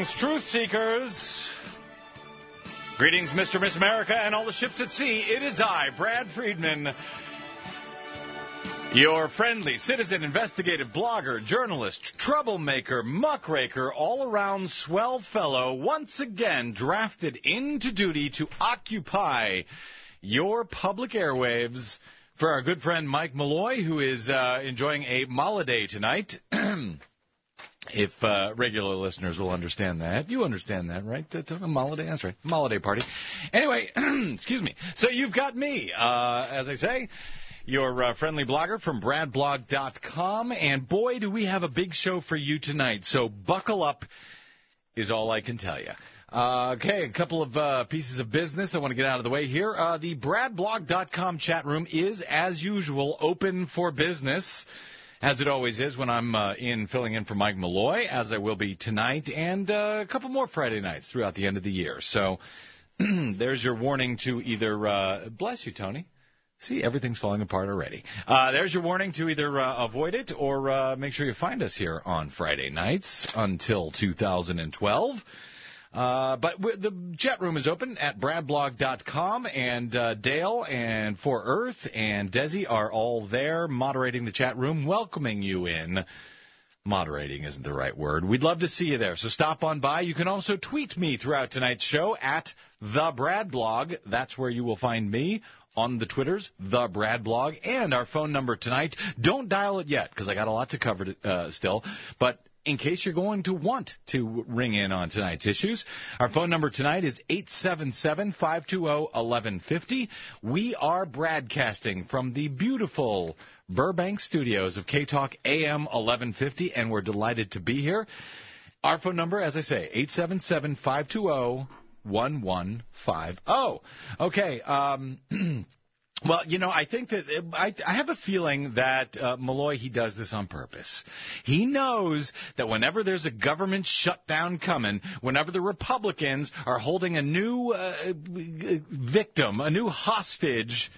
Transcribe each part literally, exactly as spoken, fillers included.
Greetings, truth seekers. Greetings, Mister Miss America and all the ships at sea. It is I, Brad Friedman, your friendly citizen, investigative blogger, journalist, troublemaker, muckraker, all-around swell fellow, once again drafted into duty to occupy your public airwaves for our good friend Mike Malloy, who is uh, enjoying a holiday tonight. If uh, regular listeners will understand that. You understand that, right? A holiday, that's right. Holiday party. Anyway, excuse me. So you've got me, uh, as I say, your uh, friendly blogger from brad blog dot com. And boy, do we have a big show for you tonight. So buckle up is all I can tell you. Uh, okay, a couple of uh, pieces of business I want to get out of the way here. Uh, the brad blog dot com chat room is, as usual, open for business, as it always is when I'm uh, in filling in for Mike Malloy, as I will be tonight, and uh, a couple more Friday nights throughout the end of the year. So there's your warning to either uh, – bless you, Tony. See, everything's falling apart already. Uh, there's your warning to either uh, avoid it or uh, make sure you find us here on Friday nights until two thousand twelve. Uh, but w- the chat room is open at brad blog dot com, and uh, Dale and For Earth and Desi are all there moderating the chat room, welcoming you in. Moderating isn't the right word. We'd love to see you there, so stop on by. You can also tweet me throughout tonight's show at The Brad Blog. That's where you will find me on the Twitters, The Brad Blog, and our phone number tonight. Don't dial it yet, because I got a lot to cover uh, still, but in case you're going to want to ring in on tonight's issues, our phone number tonight is eight seven seven, five two zero, one one five zero. We are broadcasting from the beautiful Burbank studios of K-Talk A M eleven fifty, and we're delighted to be here. Our phone number, as I say, eight seven seven, five two zero, one one five zero. Okay, um... Well, you know, I think that I, I have a feeling that uh, Malloy, he does this on purpose. He knows that whenever there's a government shutdown coming, whenever the Republicans are holding a new uh, victim, a new hostage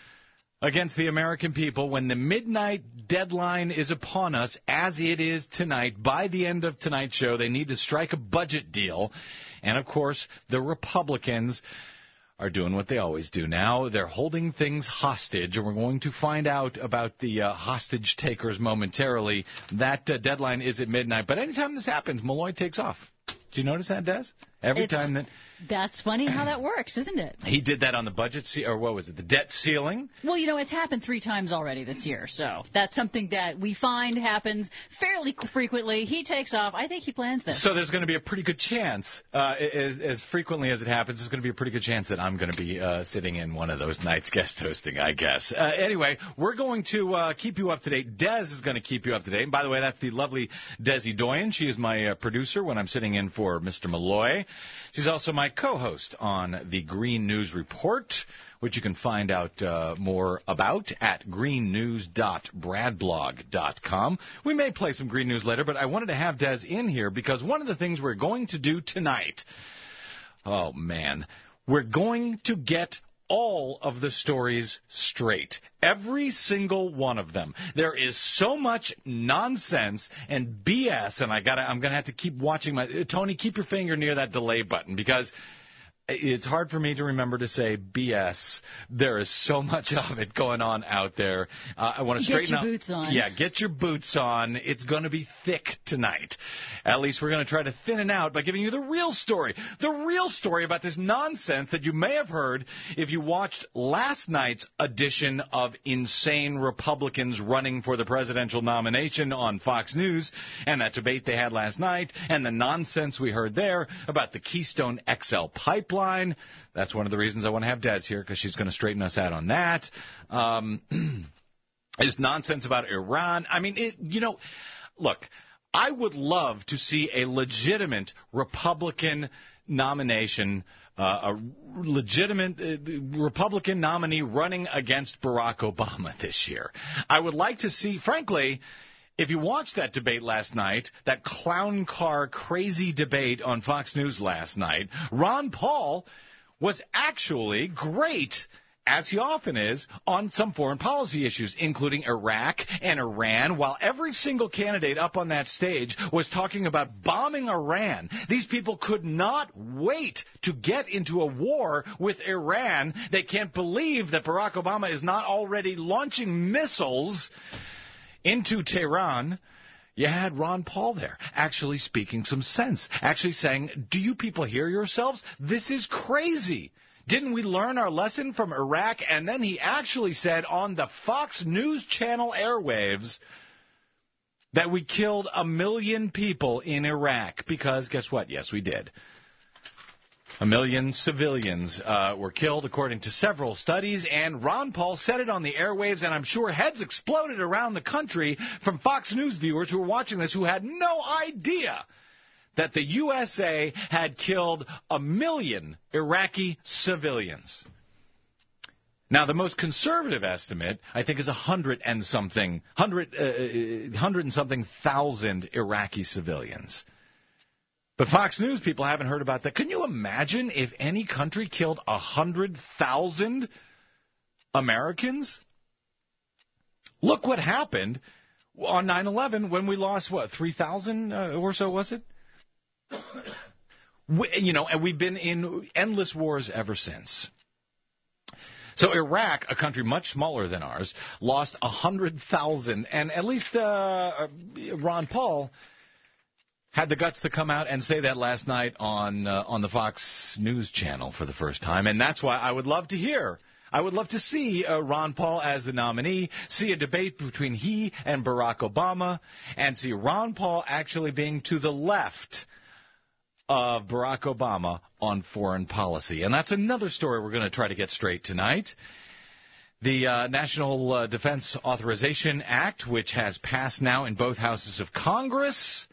against the American people, when the midnight deadline is upon us, as it is tonight, by the end of tonight's show, they need to strike a budget deal. And, of course, the Republicans are doing what they always do now. They're holding things hostage, and we're going to find out about the uh, hostage takers momentarily. That uh, deadline is at midnight. But anytime this happens, Malloy takes off. Do you notice that, Des? Every it's, time that... That's funny how that works, isn't it? He did that on the budget, ce- or what was it, the debt ceiling? Well, you know, it's happened three times already this year, so that's something that we find happens fairly frequently. He takes off. I think he plans this. So there's going to be a pretty good chance, uh, as, as frequently as it happens, there's going to be a pretty good chance that I'm going to be uh, sitting in one of those nights guest hosting, I guess. Uh, anyway, we're going to uh, keep you up to date. Des is going to keep you up to date. And by the way, that's the lovely Desi Doyen. She is my uh, producer when I'm sitting in for Mister Malloy. She's also my co-host on the Green News Report, which you can find out uh, more about at green news dot brad blog dot com. We may play some Green News later, but I wanted to have Des in here because one of the things we're going to do tonight, oh, man, we're going to get all of the stories straight. Every single one of them. There is so much nonsense and B S, and I gotta, I'm going to have to keep watching my... Tony, keep your finger near that delay button, because it's hard for me to remember to say B S. There is so much of it going on out there. Uh, I want to straighten out. Get your boots on. Yeah, get your boots on. It's going to be thick tonight. At least we're going to try to thin it out by giving you the real story. The real story about this nonsense that you may have heard if you watched last night's edition of Insane Republicans Running for the Presidential Nomination on Fox News, and that debate they had last night, and the nonsense we heard there about the Keystone X L pipeline. That's one of the reasons I want to have Des here, because she's going to straighten us out on that. Um, this nonsense about Iran. I mean, it, you know, look, I would love to see a legitimate Republican nomination, uh, a legitimate uh, Republican nominee running against Barack Obama this year. I would like to see, frankly... If you watched that debate last night, that clown car crazy debate on Fox News last night, Ron Paul was actually great as he often is, on some foreign policy issues, including Iraq and Iran, while every single candidate up on that stage was talking about bombing Iran. These people could not wait to get into a war with Iran. They can't believe that Barack Obama is not already launching missiles into Tehran. You had Ron Paul there, actually speaking some sense, actually saying, do you people hear yourselves? This is crazy. Didn't we learn our lesson from Iraq? And then he actually said on the Fox News Channel airwaves that we killed a million people in Iraq because, guess what? Yes, we did. A million civilians uh, were killed, according to several studies, and Ron Paul said it on the airwaves, and I'm sure heads exploded around the country from Fox News viewers who were watching this who had no idea that the U S A had killed a million Iraqi civilians. Now, the most conservative estimate, I think, is a hundred and something, hundred, uh, hundred and something thousand Iraqi civilians. But Fox News people haven't heard about that. Can you imagine if any country killed a hundred thousand Americans? Look what happened on nine eleven when we lost, what, three thousand uh, or so, was it? We, you know, and we've been in endless wars ever since. So Iraq, a country much smaller than ours, lost one hundred thousand, and at least uh, Ron Paul had the guts to come out and say that last night on uh, on the Fox News channel for the first time, and that's why I would love to hear, I would love to see uh, Ron Paul as the nominee, see a debate between he and Barack Obama, and see Ron Paul actually being to the left of Barack Obama on foreign policy. And that's another story we're going to try to get straight tonight. The uh, National uh, Defense Authorization Act, which has passed now in both houses of Congress.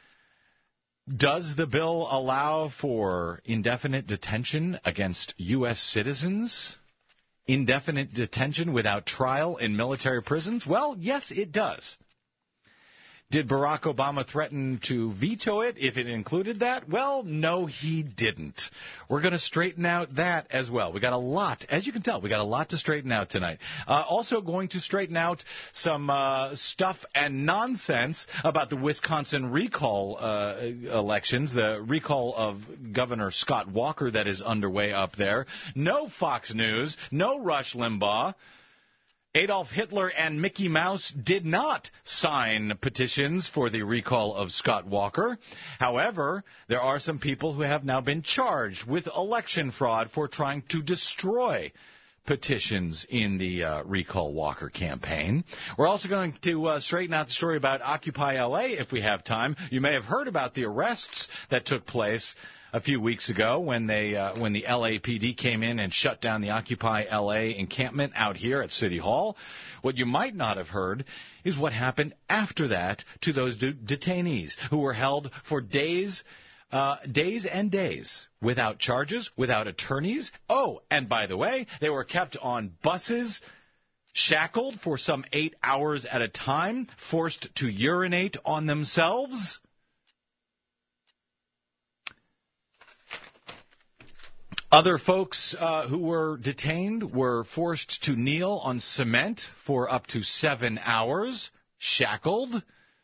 Does the bill allow for indefinite detention against U S citizens? Indefinite detention without trial in military prisons? Well, yes, it does. Did Barack Obama threaten to veto it if it included that? Well, no, he didn't. We're going to straighten out that as well. We got a lot, as you can tell, we got a lot to straighten out tonight. Uh, also going to straighten out some uh, stuff and nonsense about the Wisconsin recall uh, elections, the recall of Governor Scott Walker that is underway up there. No Fox News, no Rush Limbaugh. Adolf Hitler and Mickey Mouse did not sign petitions for the recall of Scott Walker. However, there are some people who have now been charged with election fraud for trying to destroy petitions in the uh, Recall Walker campaign. We're also going to uh, straighten out the story about Occupy L A if we have time. You may have heard about the arrests that took place a few weeks ago when they uh, when the L A P D came in and shut down the Occupy L A encampment out here at City Hall. What you might not have heard is what happened after that to those de- detainees who were held for days, uh, days and days without charges, without attorneys. Oh, and by the way, they were kept on buses, shackled for some eight hours at a time, forced to urinate on themselves. Other folks uh, who were detained were forced to kneel on cement for up to seven hours, shackled.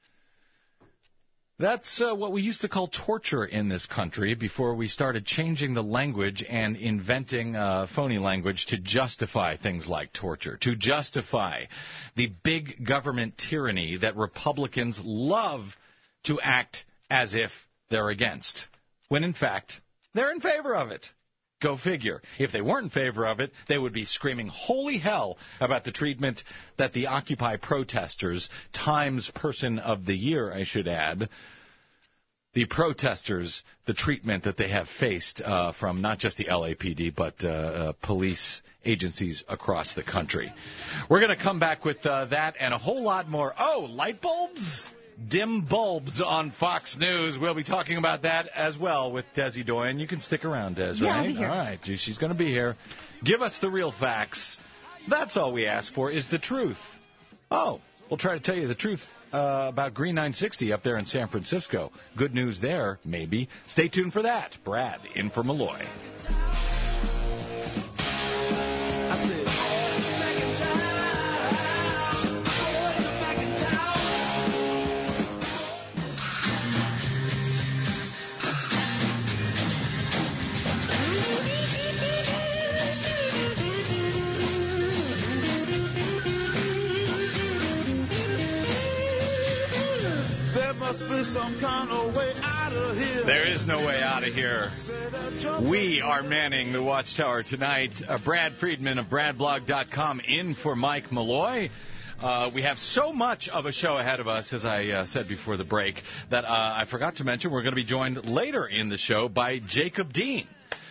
That's uh, what we used to call torture in this country before we started changing the language and inventing uh, phony language to justify things like torture, to justify the big government tyranny that Republicans love to act as if they're against, when in fact they're in favor of it. Go figure. If they weren't in favor of it, they would be screaming holy hell about the treatment that the Occupy protesters, Times Person of the Year, I should add, the protesters, the treatment that they have faced uh, from not just the L A P D, but uh, uh, police agencies across the country. We're going to come back with uh, that and a whole lot more. Oh, light bulbs? Dim bulbs on Fox News. We'll be talking about that as well with Desi Doyen. You can stick around, Des, yeah, right? I'll be here. All right, she's going to be here. Give us the real facts. That's all we ask for is the truth. Oh, we'll try to tell you the truth uh, about Green nine sixty up there in San Francisco. Good news there, maybe. Stay tuned for that. Brad, in for Malloy. I said, some kind of way out of here. There is no way out of here. We are manning the Watchtower tonight. Uh, Brad Friedman of brad blog dot com in for Mike Malloy. Uh, we have so much of a show ahead of us, as I uh, said before the break, that uh, I forgot to mention we're going to be joined later in the show by Jacob Dean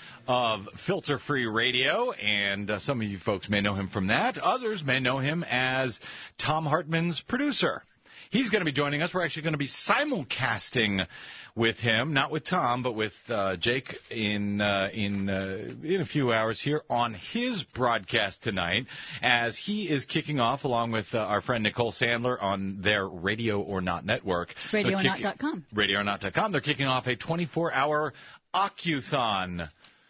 of Filter Free Radio, and uh, some of you folks may know him from that. Others may know him as Tom Hartman's producer. He's going to be joining us. We're actually going to be simulcasting with him, not with Tom, but with uh, Jake in uh, in uh, in a few hours here on his broadcast tonight, as he is kicking off along with uh, our friend Nicole Sandler on their Radio or Not network. radio or not dot com. radio or not dot com. They're kicking off a twenty-four hour Occuthon.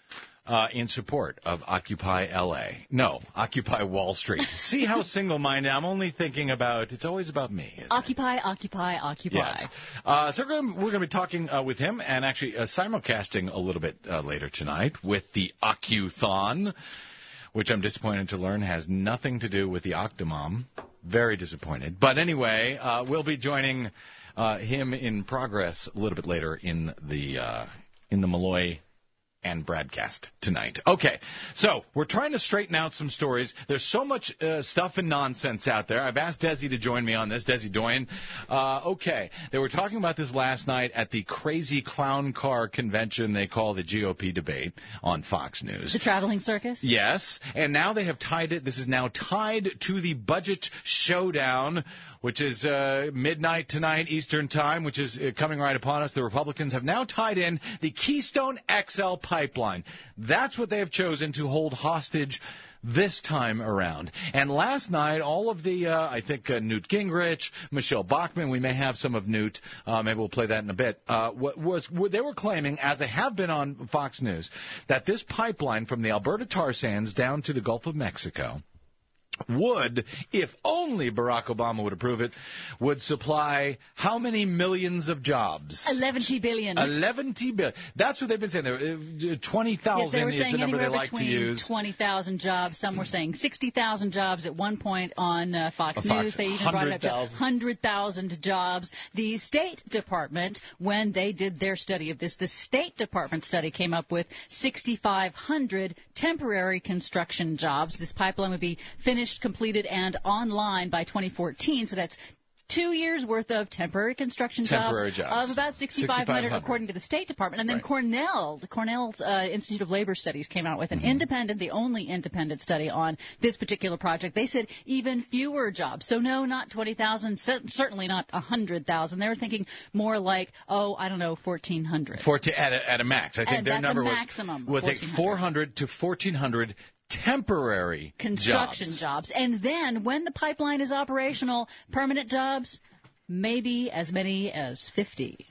Uh, in support of Occupy L A. No, Occupy Wall Street. See how single-minded I'm only thinking about, it's always about me. Occupy, it? Occupy, Occupy. Yes. Uh, so we're going, we're going to be talking uh, with him and actually uh, simulcasting a little bit uh, later tonight with the Occuthon, which I'm disappointed to learn has nothing to do with the Octomom. Very disappointed. But anyway, uh, we'll be joining uh, him in progress a little bit later in the uh, in the Malloy and broadcast tonight. Okay, so we're trying to straighten out some stories. There's so much uh, stuff and nonsense out there. I've asked Desi to join me on this, Desi Doyen. Uh, okay, they were talking about this last night at the crazy clown car convention they call the G O P debate on Fox News. The traveling circus? Yes, and now they have tied it, this is now tied to the budget showdown, which is uh, midnight tonight Eastern Time, which is uh, coming right upon us. The Republicans have now tied in the Keystone X L pipeline. That's what they have chosen to hold hostage this time around. And last night, all of the, uh, I think, uh, Newt Gingrich, Michelle Bachmann, we may have some of Newt, uh, maybe we'll play that in a bit, uh, was, they were claiming, as they have been on Fox News, that this pipeline from the Alberta tar sands down to the Gulf of Mexico would, if only Barack Obama would approve it, would supply how many millions of jobs? eleven billion. eleven billion. That's what they've been saying. There, twenty thousand yes, is the number they like to use. twenty thousand jobs. Some were saying sixty thousand jobs at one point on uh, Fox, Fox News. They even brought it up to one hundred thousand jobs. The State Department, when they did their study of this, the State Department study came up with six thousand five hundred temporary construction jobs. This pipeline would be finished, completed, and online by twenty fourteen, so that's two years' worth of temporary construction temporary jobs, jobs of about six thousand five hundred, according to the State Department. And then right. Cornell, the Cornell's uh, Institute of Labor Studies came out with an mm-hmm. independent, the only independent study on this particular project. They said even fewer jobs. So no, not twenty thousand, certainly not one hundred thousand. They were thinking more like, oh, I don't know, fourteen hundred. fourteen, at, a, at a max. I think and their number was, was take four hundred to fourteen hundred temporary construction jobs. jobs. And then when the pipeline is operational, permanent jobs, maybe as many as fifty.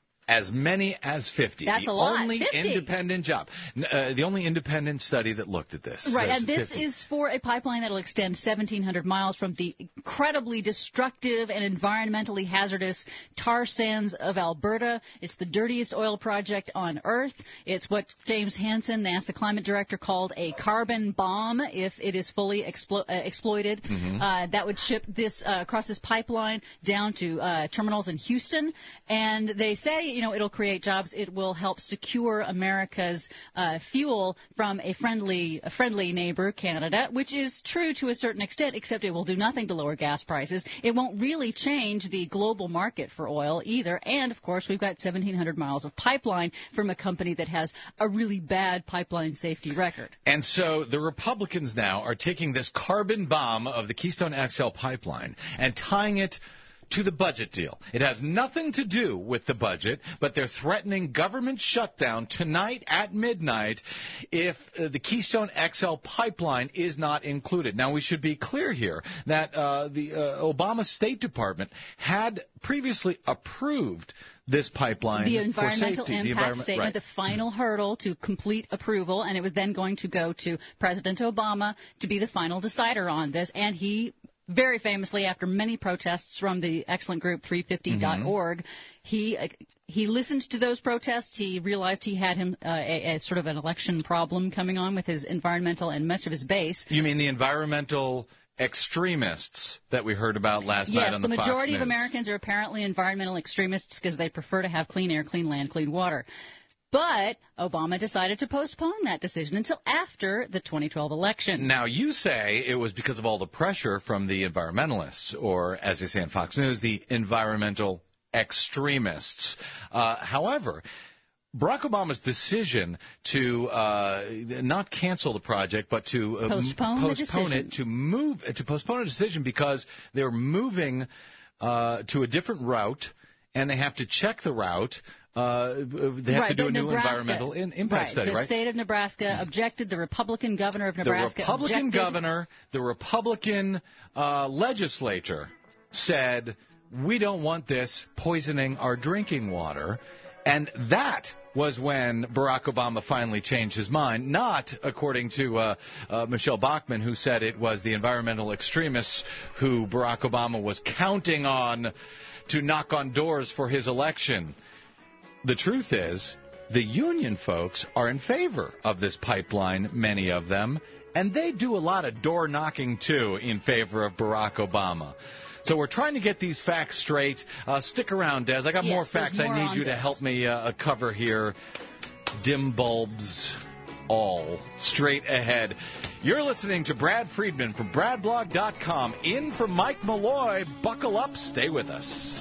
As many as fifty. That's the a lot. only fifty. Independent job. Uh, the only independent study that looked at this. Right, and this fifty. Is for a pipeline that will extend seventeen hundred miles from the incredibly destructive and environmentally hazardous tar sands of Alberta. It's the dirtiest oil project on Earth. It's what James Hansen, NASA climate director, called a carbon bomb if it is fully explo- uh, exploited. Mm-hmm. Uh, that would ship this uh, across this pipeline down to uh, terminals in Houston. And they say, you know, it'll create jobs. It will help secure America's uh, fuel from a friendly, a friendly neighbor, Canada, which is true to a certain extent, except it will do nothing to lower gas prices. It won't really change the global market for oil either. And, of course, we've got seventeen hundred miles of pipeline from a company that has a really bad pipeline safety record. And so the Republicans now are taking this carbon bomb of the Keystone X L pipeline and tying it to the budget deal. It has nothing to do with the budget, but they're threatening government shutdown tonight at midnight if uh, the Keystone X L pipeline is not included. Now, we should be clear here that uh, the uh, Obama State Department had previously approved this pipeline the environmental for safety. impact the environment, statement, right. the final hurdle to complete approval, and it was then going to go to President Obama to be the final decider on this, and he very famously, after many protests from the excellent group three fifty dot org, mm-hmm. he uh, he listened to those protests. He realized he had him uh, a, a sort of an election problem coming on with his environmental and much of his base. You mean the environmental extremists that we heard about last yes, night on the Fox News? Yes, the majority of Americans are apparently environmental extremists because they prefer to have clean air, clean land, clean water. But Obama decided to postpone that decision until after the twenty twelve election. Now, you say it was because of all the pressure from the environmentalists, or as they say in Fox News, the environmental extremists. Uh, however, Barack Obama's decision to uh, not cancel the project, but to uh, postpone, m- the postpone decision. it, to move, to postpone a decision because they're moving uh, to a different route, and they have to check the route. Uh, they have right, to do a new Nebraska, environmental in, impact right, study, the right? The state of Nebraska objected. The Republican governor of Nebraska The Republican objected. governor, the Republican uh, legislature said, we don't want this poisoning our drinking water. And that was when Barack Obama finally changed his mind, not according to uh, uh, Michelle Bachmann, who said it was the environmental extremists who Barack Obama was counting on to knock on doors for his election. The truth is, the union folks are in favor of this pipeline, many of them, and they do a lot of door knocking, too, in favor of Barack Obama. So we're trying to get these facts straight. Uh, stick around, Des. I got yes, more facts more I need you this. to help me uh, cover here. Dim bulbs, all straight ahead. You're listening to Brad Friedman from Brad Blog dot com. In for Mike Malloy. Buckle up. Stay with us.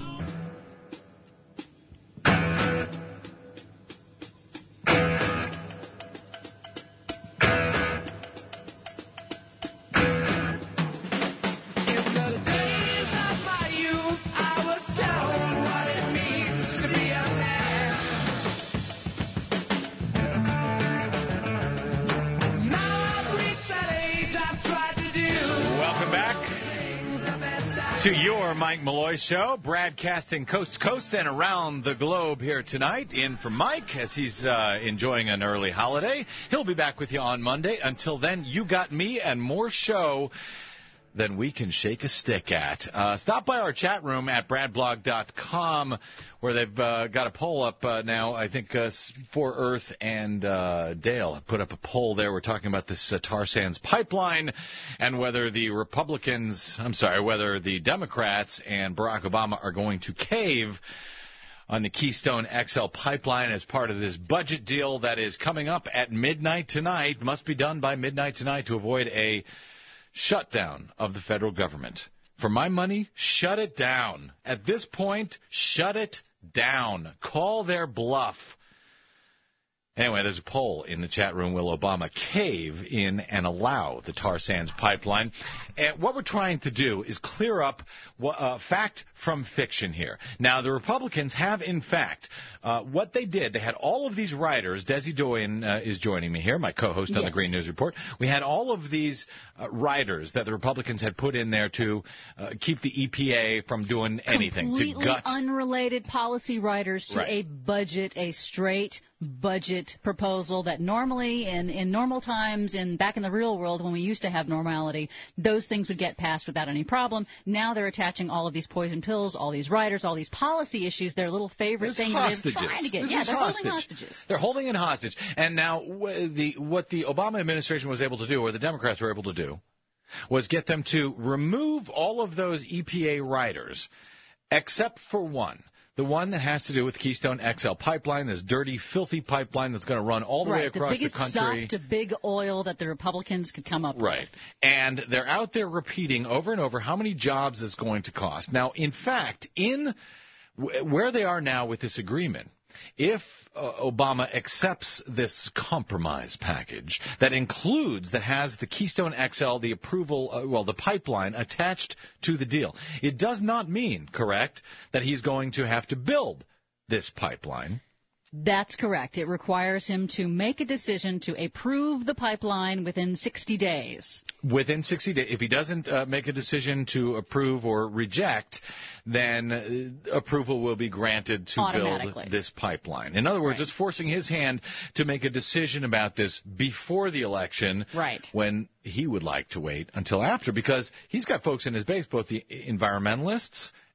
To your Mike Malloy Show, broadcasting coast to coast and around the globe here tonight. In for Mike as he's uh, enjoying an early holiday. He'll be back with you on Monday. Until then, you got me and more show than we can shake a stick at. Uh, stop by our chat room at Brad Blog dot com, where they've uh, got a poll up uh, now. I think uh, For Earth and uh, Dale have put up a poll there. We're talking about this uh, tar sands pipeline and whether the Republicans, I'm sorry, whether the Democrats and Barack Obama are going to cave on the Keystone X L pipeline as part of this budget deal that is coming up at midnight tonight. Must be done by midnight tonight to avoid a shutdown of the federal government. For my money, shut it down. At this point, shut it down. Call their bluff. Anyway, there's a poll in the chat room. Will Obama cave in and allow the tar sands pipeline? And what we're trying to do is clear up uh, fact from fiction here. Now, the Republicans have, in fact, uh, what they did, they had all of these writers. Desi Doyen uh, is joining me here, my co-host on yes. the Green News Report. We had all of these uh, writers that the Republicans had put in there to uh, keep the E P A from doing anything. Completely to gut. unrelated policy writers to right. a budget, a straight budget proposal that normally in, in normal times and back in the real world when we used to have normality, those things would get passed without any problem. Now they're attaching all of these poison pills, all these riders, all these policy issues, their little favorite This thing that they're trying to get. This yeah, is they're hostage. holding hostages. They're holding it hostage. And now the what the Obama administration was able to do, or the Democrats were able to do, was get them to remove all of those E P A riders, except for one. The one that has to do with Keystone X L pipeline, this dirty, filthy pipeline that's going to run all the right, way across the, the country. Right, the biggest sop to big oil that the Republicans could come up right. with. Right. And they're out there repeating over and over how many jobs it's going to cost. Now, in fact, in where they are now with this agreement, if uh, Obama accepts this compromise package that includes, that has the Keystone X L, the approval, uh, well, the pipeline attached to the deal, it does not mean, correct, that he's going to have to build this pipeline. That's correct. It requires him to make a decision to approve the pipeline within sixty days. Within sixty days. If he doesn't uh, make a decision to approve or reject, then uh, approval will be granted to build this pipeline. In other words, right. It's forcing his hand to make a decision about this before the election, right. when he would like to wait until after, because he's got folks in his base, both the environmentalists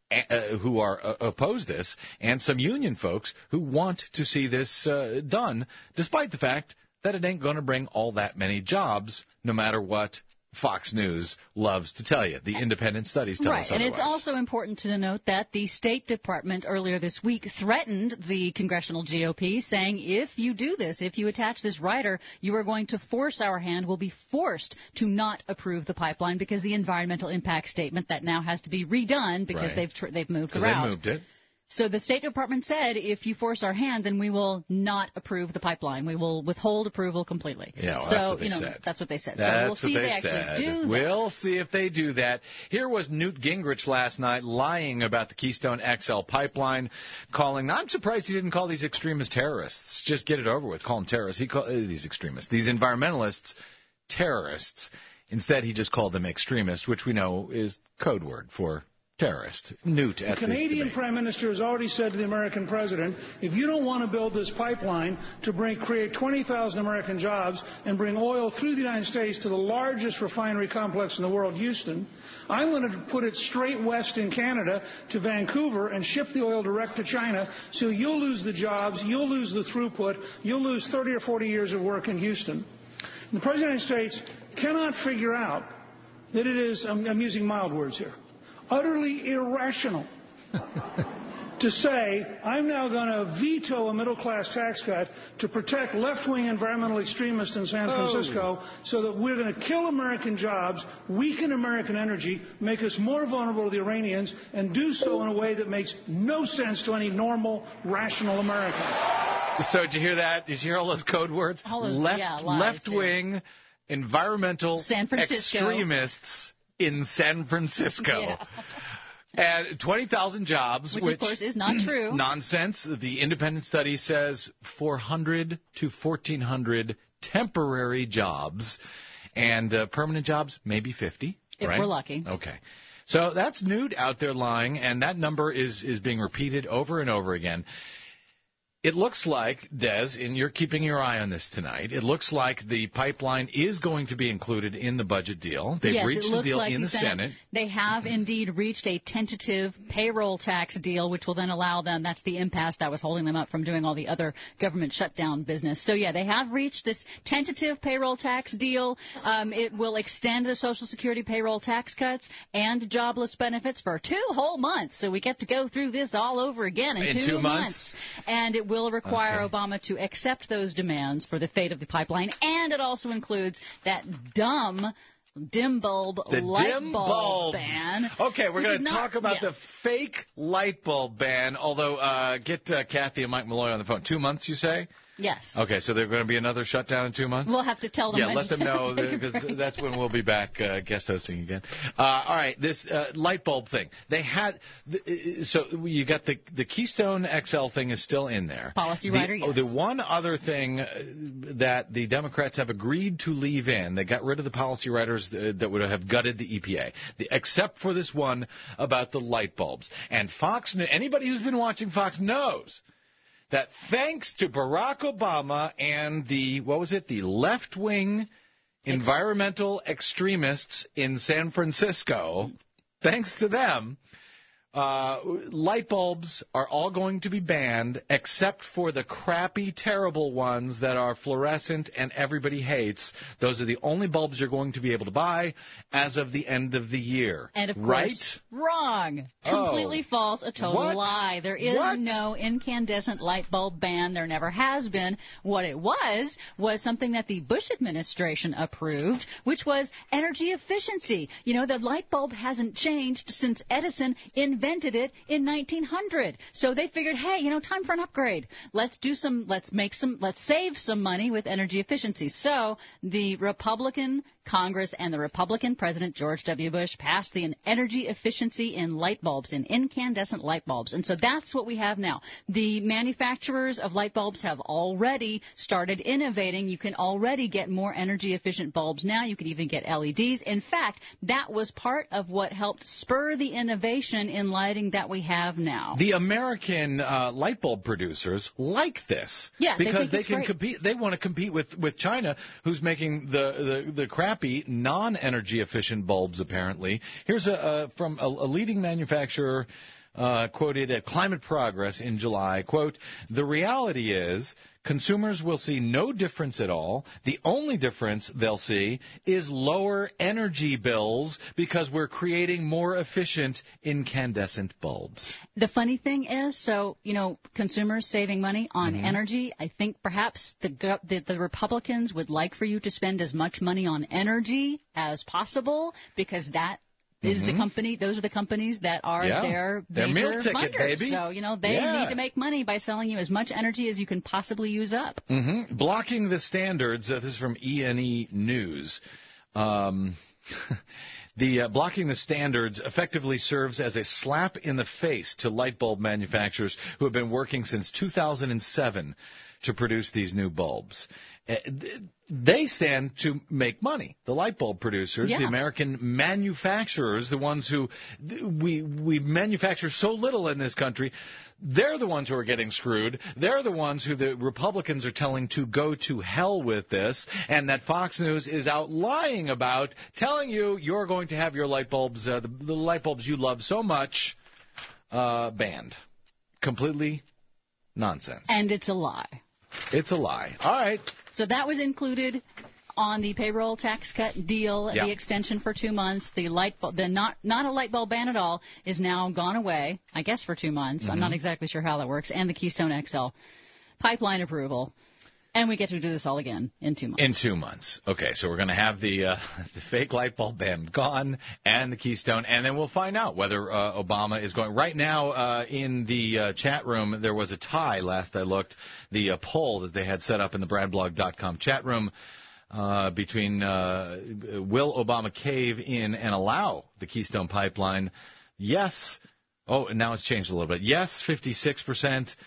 uh, who are uh, oppose this, and some union folks who want to see this uh, done, despite the fact that it ain't going to bring all that many jobs, no matter what Fox News loves to tell you. The independent studies tell right. us and otherwise. It's also important to note that the State Department earlier this week threatened the congressional G O P, saying if you do this, if you attach this rider, you are going to force our hand, will be forced to not approve the pipeline because the environmental impact statement that now has to be redone because Right. they've tr- they've moved the Because route. they moved it. So the State Department said, if you force our hand, then we will not approve the pipeline. We will withhold approval completely. Yeah, well, so, that's what they you know, said. That's what they said. That's so we'll what see they if they said. actually do that. We'll see if they do that. Here was Newt Gingrich last night lying about the Keystone X L pipeline, calling. I'm surprised he didn't call these extremists terrorists. Just get it over with. Call them terrorists. He called uh, these extremists, these environmentalists, terrorists. Instead, he just called them extremists, which we know is code word for terrorist. Newt at The Canadian the Prime Minister has already said to the American President, if you don't want to build this pipeline to bring, create twenty thousand American jobs and bring oil through the United States to the largest refinery complex in the world, Houston, I'm going to put it straight west in Canada to Vancouver and ship the oil direct to China, so you'll lose the jobs, you'll lose the throughput, you'll lose thirty or forty years of work in Houston. And the President of the United States cannot figure out that it is, I'm, I'm using mild words here, utterly irrational to say, I'm now going to veto a middle-class tax cut to protect left-wing environmental extremists in San Francisco oh. so that we're going to kill American jobs, weaken American energy, make us more vulnerable to the Iranians, and do so in a way that makes no sense to any normal, rational American. So did you hear that? Did you hear all those code words? All those, Left, yeah, lies, left-wing environmental San Francisco. extremists in San Francisco. Yeah. And twenty thousand jobs, which, which of course is not true. Nonsense. The independent study says four hundred to fourteen hundred temporary jobs, and uh, permanent jobs maybe fifty. If right? we're lucky. Okay. So that's Newt out there lying, and that number is is being repeated over and over again. It looks like, Des, and you're keeping your eye on this tonight, it looks like the pipeline is going to be included in the budget deal. They've yes, reached it looks the deal like in the Senate, Senate. They have indeed reached a tentative payroll tax deal, which will then allow them, that's the impasse that was holding them up from doing all the other government shutdown business. So, yeah, they have reached this tentative payroll tax deal. Um, it will extend the Social Security payroll tax cuts and jobless benefits for two whole months. So we get to go through this all over again in, in two, two months. months. And it will require okay. Obama to accept those demands for the fate of the pipeline. And it also includes that dumb dim bulb the light dim bulb bulbs. ban. Okay, we're going to not, talk about yeah. the fake light bulb ban, although uh, get uh, Kathy and Mike Malloy on the phone. Two months, you say? Yes. Okay, so there's going to be another shutdown in two months? We'll have to tell them. Yeah, when let them to know, take a because break. that's when we'll be back uh, guest hosting again. Uh, all right, this uh, light bulb thing. They had, the, so you got the the Keystone X L thing is still in there. Policy the, rider, yes. Oh, the one other thing that the Democrats have agreed to leave in, they got rid of the policy riders that would have gutted the E P A, the, except for this one about the light bulbs. And Fox, anybody who's been watching Fox knows that thanks to Barack Obama and the, what was it, the left-wing environmental extremists in San Francisco, thanks to them, uh, light bulbs are all going to be banned except for the crappy, terrible ones that are fluorescent and everybody hates. Those are the only bulbs you're going to be able to buy as of the end of the year. And of right? course, wrong. Oh. Completely false. A total What? lie. There is What? no incandescent light bulb ban. There never has been. What it was was something that the Bush administration approved, which was energy efficiency. You know, the light bulb hasn't changed since Edison invented it in nineteen hundred. So they figured, hey, you know, time for an upgrade. Let's do some, let's make some, let's save some money with energy efficiency. So the Republican Congress and the Republican President George W. Bush passed the energy efficiency in light bulbs, in incandescent light bulbs. And so that's what we have now. The manufacturers of light bulbs have already started innovating. You can already get more energy efficient bulbs now. You can even get L E Ds. In fact, that was part of what helped spur the innovation in lighting that we have now. The American uh, light bulb producers like this, yeah, because they, they can great. compete. They want to compete with, with China, who's making the, the, the crappy non-energy efficient bulbs. Apparently, here's a uh, from a, a leading manufacturer uh, quoted at Climate Progress in July, quote, "The reality is consumers will see no difference at all. The only difference they'll see is lower energy bills because we're creating more efficient incandescent bulbs." The funny thing is, so, you know, consumers saving money on Mm-hmm. energy, I think perhaps the, go- the the Republicans would like for you to spend as much money on energy as possible because that is Mm-hmm. the company, those are the companies that are Yeah. their Their major meal ticket, funders. baby. So, you know, they Yeah. need to make money by selling you as much energy as you can possibly use up. Mm-hmm. Blocking the standards, uh, this is from E and E News. Um, the uh, blocking the standards effectively serves as a slap in the face to light bulb manufacturers who have been working since two thousand seven to produce these new bulbs. Uh, th- They stand to make money. The light bulb producers, Yeah. the American manufacturers, the ones who th- we we manufacture so little in this country, they're the ones who are getting screwed. They're the ones who the Republicans are telling to go to hell with this, and that Fox News is out lying about, telling you you're going to have your light bulbs, uh, the, the light bulbs you love so much, uh, banned. Completely nonsense. And it's a lie. It's a lie. All right. So that was included on the payroll tax cut deal, Yeah. the extension for two months. The light bulb, the not not a light bulb ban at all, is now gone away. I guess for two months. Mm-hmm. I'm not exactly sure how that works. And the Keystone X L pipeline approval, and we get to do this all again in two months. In two months. Okay, so we're going to have the uh, the fake light bulb ban gone and the Keystone, and then we'll find out whether uh, Obama is going. Right now, uh, in the uh, chat room, there was a tie last I looked, the uh, poll that they had set up in the brad blog dot com chat room uh, between uh, will Obama cave in and allow the Keystone Pipeline? Yes. Oh, and now it's changed a little bit. Yes, fifty-six percent.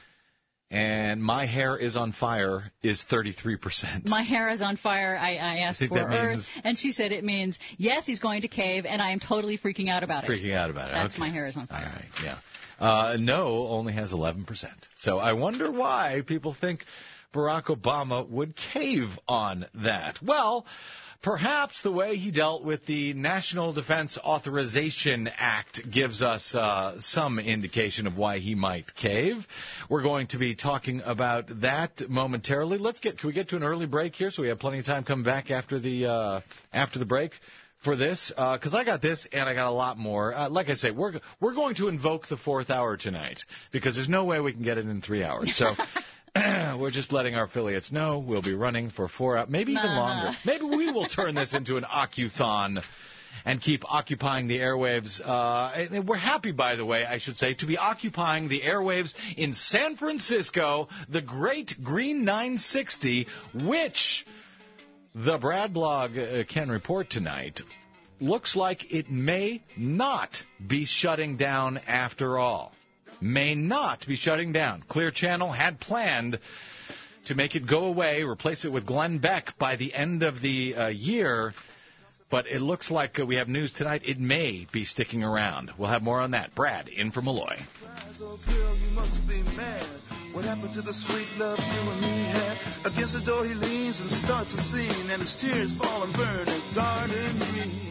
And my hair is on fire is thirty-three percent. My hair is on fire. I, I asked I think for that Earth, means- and she said it means, yes, he's going to cave, and I am totally freaking out about it. Freaking out about it. That's Okay. my hair is on fire. All right, yeah. Uh, no only has eleven percent. So I wonder why people think Barack Obama would cave on that. Well, perhaps the way he dealt with the National Defense Authorization Act gives us uh, some indication of why he might cave. We're going to be talking about that momentarily. Let's get, can we get to an early break here so we have plenty of time coming back after the uh, after the break for this? Because uh, I got this and I got a lot more. Uh, like I say, we're we're going to invoke the fourth hour tonight because there's no way we can get it in three hours. So. We're just letting our affiliates know we'll be running for four hours, maybe even Uh-huh. longer. Maybe we will turn this into an Occuthon and keep occupying the airwaves. Uh, and we're happy, by the way, I should say, to be occupying the airwaves in San Francisco, the great Green nine sixty, which the Brad blog uh, can report tonight, looks like it may not be shutting down after all. May not be shutting down. Clear Channel had planned to make it go away, replace it with Glenn Beck by the end of the uh, year, but it looks like uh, we have news tonight. It may be sticking around. We'll have more on that. Brad, in for Malloy. Oh, girl, you must be mad. What happened to the sweet love you and me had? Against the door he leans and starts a scene, and his tears fall and burn and garden green.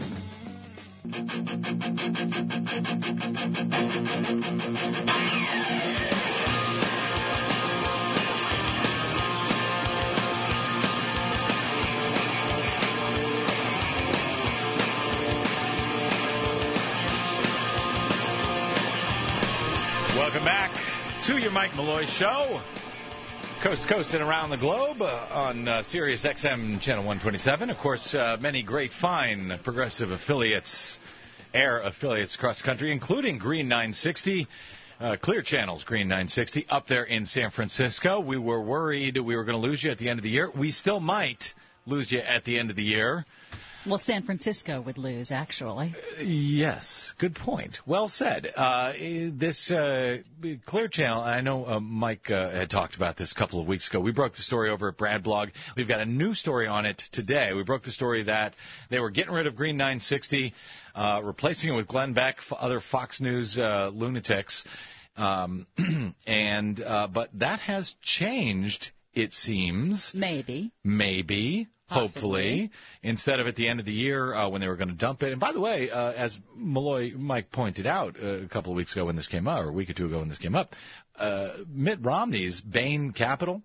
Welcome back to your Mike Malloy Show. Coast to coast and around the globe uh, on uh, Sirius X M Channel one twenty-seven. Of course, uh, many great, fine progressive affiliates, air affiliates across the country, including Green nine sixty, uh, Clear Channel's Green nine sixty, up there in San Francisco. We were worried we were going to lose you at the end of the year. We still might lose you at the end of the year. Well, San Francisco would lose, actually. Yes, good point. Well said. Uh, this uh, Clear Channel, I know uh, Mike uh, had talked about this a couple of weeks ago. We broke the story over at Brad Blog. We've got a new story on it today. We broke the story that they were getting rid of Green nine sixty, uh, replacing it with Glenn Beck, other Fox News uh, lunatics. Um, and uh, but that has changed, it seems. Maybe. Maybe. hopefully, instead of at the end of the year uh, when they were going to dump it. And by the way, uh, as Malloy Mike pointed out uh, a couple of weeks ago when this came up, or a week or two ago when this came up, uh, Mitt Romney's Bain Capital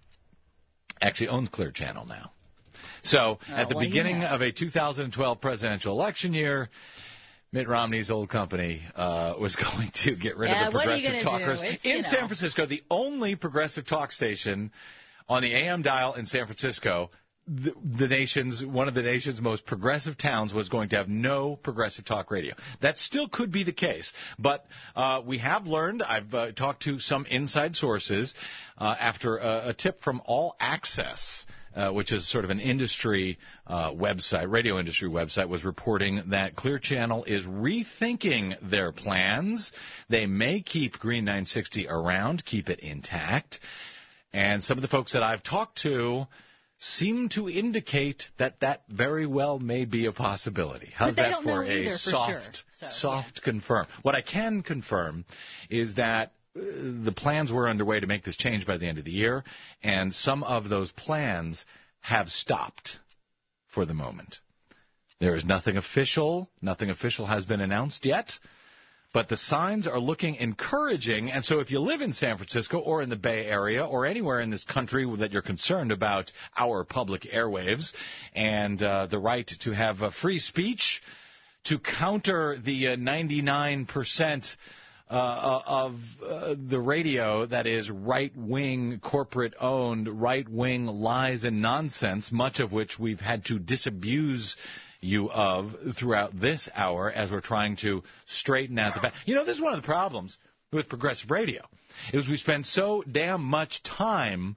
actually owns Clear Channel now. So uh, at the well, beginning yeah. of a two thousand twelve presidential election year, Mitt Romney's old company uh, was going to get rid yeah, of the Progressive Talkers it's, in know. San Francisco, the only progressive talk station on the A M dial in San Francisco. The, the nation's one of the nation's most progressive towns was going to have no progressive talk radio. That still could be the case, but uh, we have learned. I've uh, talked to some inside sources uh, after a, a tip from All Access, uh, which is sort of an industry uh, website, radio industry website, was reporting that Clear Channel is rethinking their plans. They may keep Green nine sixty around, keep it intact, and some of the folks that I've talked to seem to indicate that that very well may be a possibility. How's but they that don't for know a either, soft, for sure. so, soft yeah. confirm? What I can confirm is that uh, the plans were underway to make this change by the end of the year, and some of those plans have stopped for the moment. There is nothing official. Nothing official has been announced yet. But the signs are looking encouraging, and so if you live in San Francisco or in the Bay Area or anywhere in this country that you're concerned about our public airwaves and uh, the right to have uh, free speech to counter the uh, ninety-nine percent uh, of uh, the radio that is right-wing, corporate-owned, right-wing lies and nonsense, much of which we've had to disabuse you of throughout this hour as we're trying to straighten out the fact. You know, this is one of the problems with progressive radio, is we spend so damn much time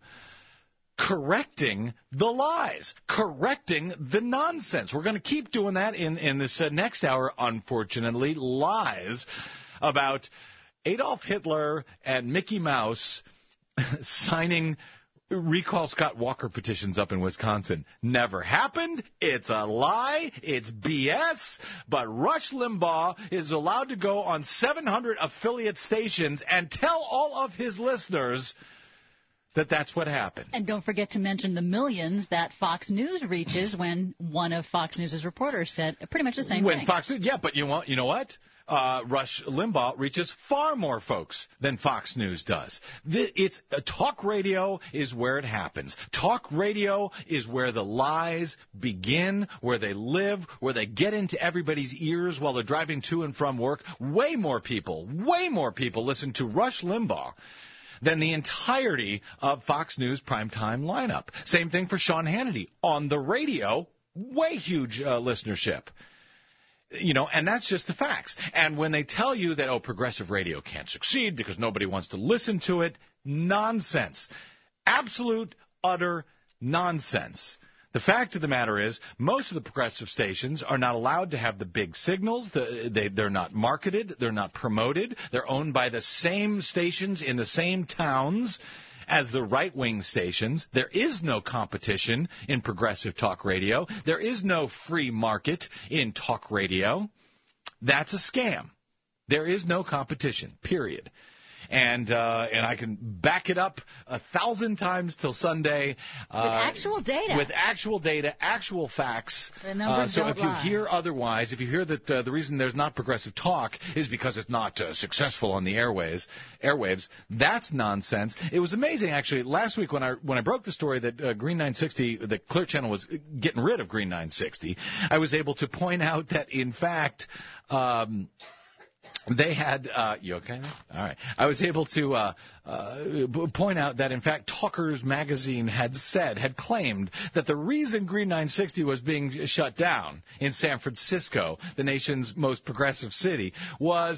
correcting the lies, correcting the nonsense. We're going to keep doing that in, in this uh, next hour, unfortunately. Lies about Adolf Hitler and Mickey Mouse signing recall Scott Walker petitions up in Wisconsin. Never happened. It's a lie. It's B S. But Rush Limbaugh is allowed to go on seven hundred affiliate stations and tell all of his listeners that that's what happened. And don't forget to mention the millions that Fox News reaches when one of Fox News' reporters said pretty much the same when thing. Fox News, yeah, but you know, you know what? Uh, Rush Limbaugh reaches far more folks than Fox News does. The, it's uh, talk radio is where it happens. Talk radio is where the lies begin, where they live, where they get into everybody's ears while they're driving to and from work. Way more people, way more people listen to Rush Limbaugh than the entirety of Fox News primetime lineup. Same thing for Sean Hannity. On the radio, way huge uh, listenership. You know, and that's just the facts. And when they tell you that, oh, progressive radio can't succeed because nobody wants to listen to it, nonsense. Absolute, utter nonsense. The fact of the matter is, most of the progressive stations are not allowed to have the big signals. The, they, they're not marketed. They're not promoted. They're owned by the same stations in the same towns as the right-wing stations. There is no competition in progressive talk radio. There is no free market in talk radio. That's a scam. There is no competition, period. And uh, and I can back it up a thousand times till Sunday. Uh, with actual data. With actual data, actual facts. The numbers uh, so don't if you lie. hear otherwise, if you hear that uh, the reason there's not progressive talk is because it's not uh, successful on the airways, airwaves, that's nonsense. It was amazing, actually, last week when I when I broke the story that uh, Green nine sixty, the Clear Channel was getting rid of Green nine sixty, I was able to point out that, in fact, um, They had, uh, you okay? All right. I was able to uh, uh, point out that, in fact, Talkers Magazine had said, had claimed that the reason Green nine sixty was being shut down in San Francisco, the nation's most progressive city, was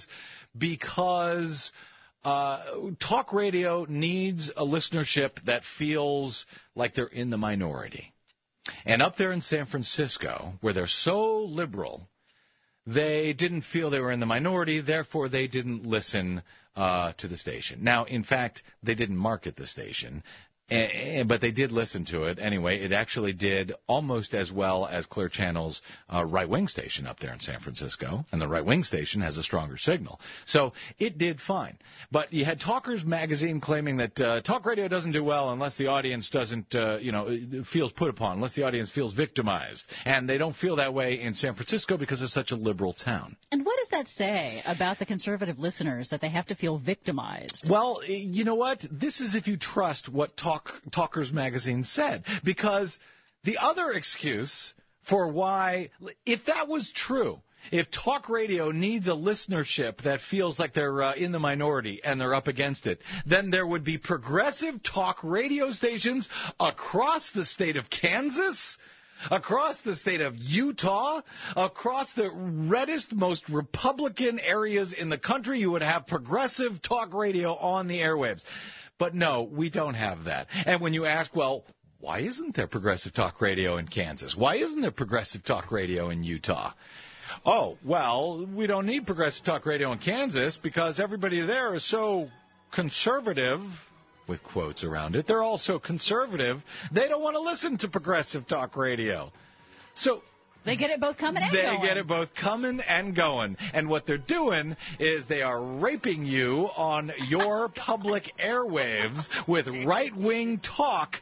because uh, talk radio needs a listenership that feels like they're in the minority. And up there in San Francisco, where they're so liberal, they didn't feel they were in the minority, therefore they didn't listen uh, to the station. Now, in fact, they didn't market the station. And, but they did listen to it. Anyway, it actually did almost as well as Clear Channel's uh, right-wing station up there in San Francisco, and the right-wing station has a stronger signal. So it did fine. But you had Talkers Magazine claiming that uh, talk radio doesn't do well unless the audience doesn't, uh, you know, feels put upon, unless the audience feels victimized. And they don't feel that way in San Francisco because it's such a liberal town. And what does that say about the conservative listeners, that they have to feel victimized? Well, you know what? This is if you trust what Talk Talkers Magazine said, because the other excuse for why, if that was true, if talk radio needs a listenership that feels like they're uh, in the minority and they're up against it, then there would be progressive talk radio stations across the state of Kansas, across the state of Utah, across the reddest, most Republican areas in the country. You would have progressive talk radio on the airwaves. But no, we don't have that. And when you ask, well, why isn't there progressive talk radio in Kansas? Why isn't there progressive talk radio in Utah? Oh, well, we don't need progressive talk radio in Kansas because everybody there is so conservative, with quotes around it. They're all so conservative, they don't want to listen to progressive talk radio. So they get it both coming and they going. They get it both coming and going. And what they're doing is they are raping you on your public airwaves with right-wing talk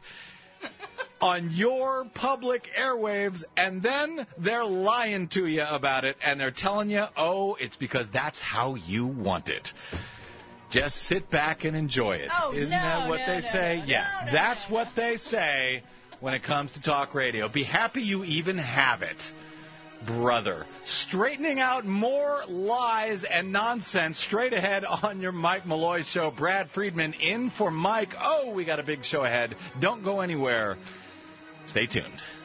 on your public airwaves, and then they're lying to you about it, and they're telling you, oh, it's because that's how you want it. Just sit back and enjoy it. Oh, Isn't no, that what no, they no, say? no, yeah, no, no, that's no, what no. they say when it comes to talk radio. Be happy you even have it, brother. Straightening out more lies and nonsense straight ahead on your Mike Malloy Show. Brad Friedman in for Mike. Oh, we got a big show ahead. Don't go anywhere. Stay tuned.